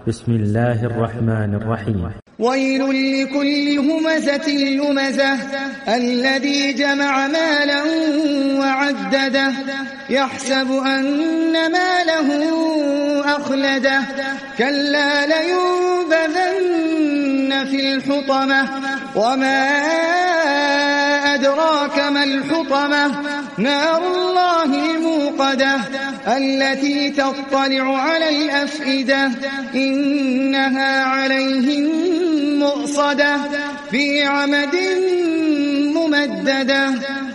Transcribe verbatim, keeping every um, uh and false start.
بسم الله الرحمن الرحيم. ويل لكل همزة لمزة الذي جمع مالا وعدده يحسب أن ماله أخلده كلا لينبذن في الحطمة وما أدراك ما الحطمة نار الله الموقدة التي تطلع على الأفئدة إنها عليهم مؤصدة في عمد ممددة.